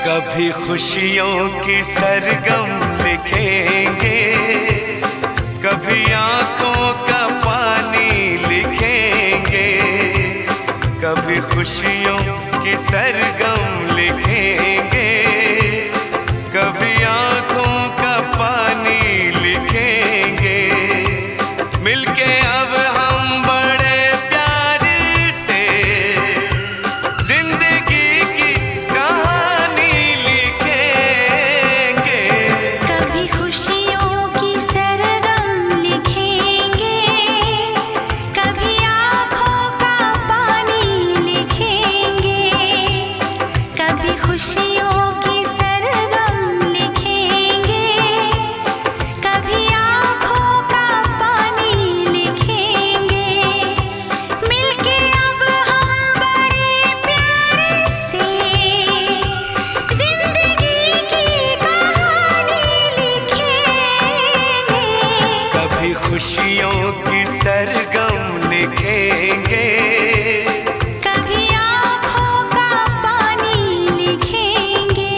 कभी खुशियों की सरगम लिखेंगे, कभी आंखों का पानी लिखेंगे। कभी खुशियों की सरगम लिखेंगे, कभी आंखों का पानी लिखेंगे। मिलके अब हम बड़े प्यार से जिंदगी की कहानी लिखेंगे। कभी खुशियों की सरगम लिखेंगे, कभी आँखों का पानी लिखेंगे। कभी खुशियों की सरगम लिखेंगे, कभी आँखों का पानी लिखेंगे। मिलके अब हम बड़े प्यार से जिंदगी की कहानी लिखेंगे। कभी खुशियों की सरगम लिखेंगे, कभी आँखों का पानी लिखेंगे।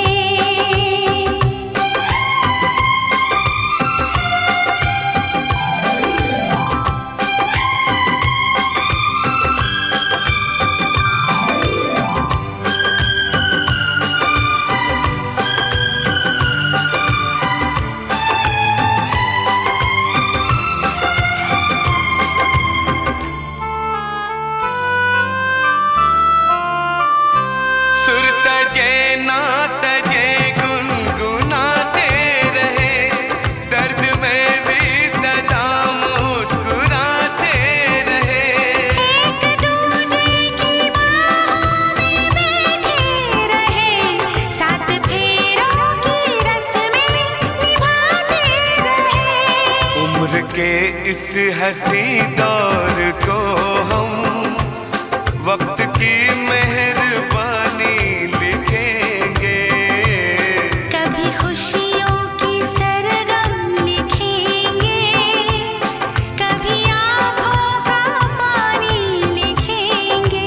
सुर सजे ना सजे गुनगुनाते रहे, दर्द में भी सदा मुस्कुराते रहे। एक दूजे की बाहों में बैठे रहे, सात फेरों की रस्में निभाते रहे। उम्र के इस हंसी दौर को हम वक्त की मेहरबानी लिखेंगे। कभी खुशियों की सरगम लिखेंगे, कभी आँखों का पानी लिखेंगे।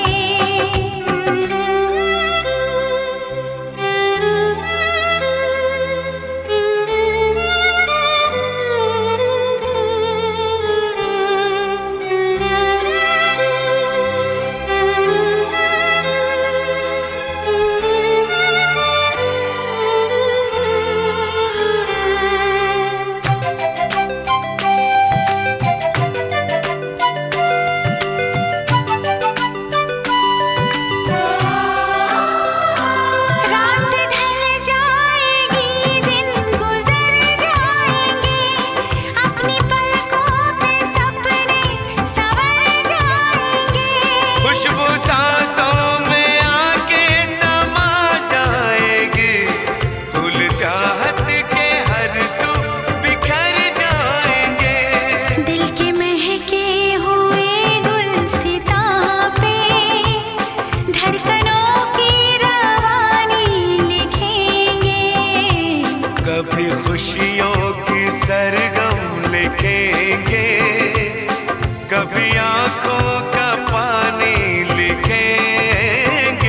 रात ढल जाएगी, दिन गुजर जाएंगे, अपनी पलकों पे सपने संवर जाएंगे। खुशबू सांसों में आके समा जाएगी, फूल चाहत के हर सू बिखर जाएंगे। दिल के महके हुए गुलसितां पे धड़कनों की रवानी लिखेंगे। कभी खुशियों की सरगम लिखेंगे, कभी आंखों का पानी लिखेंगे।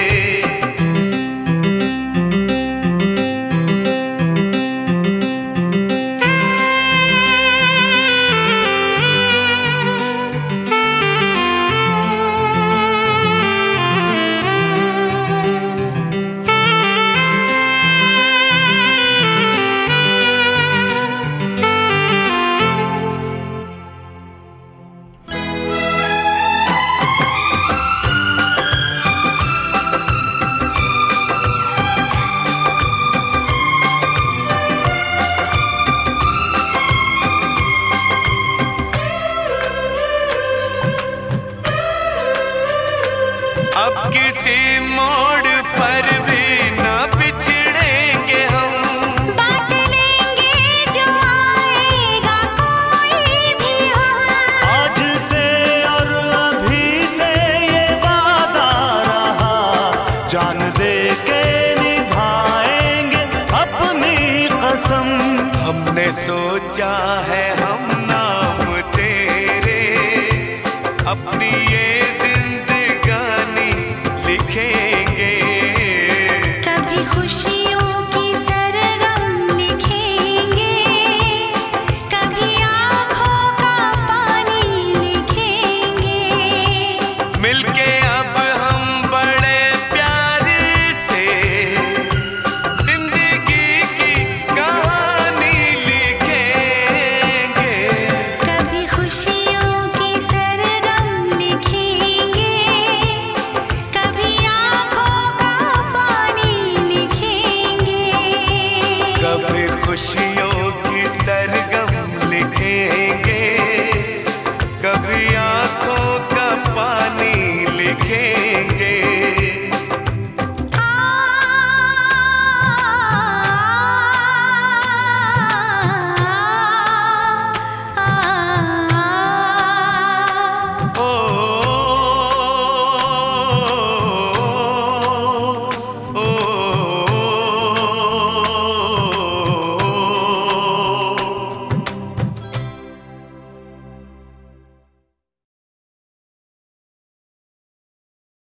अब किसी मोड़ पर भी ना बिछड़ेंगे हम, बांट लेंगे जो आएगा कोई भी हम। आज से और अभी से ये वादा रहा, जान दे के निभाएंगे अपनी कसम। हमने सोचा है हम नाम तेरे अपनी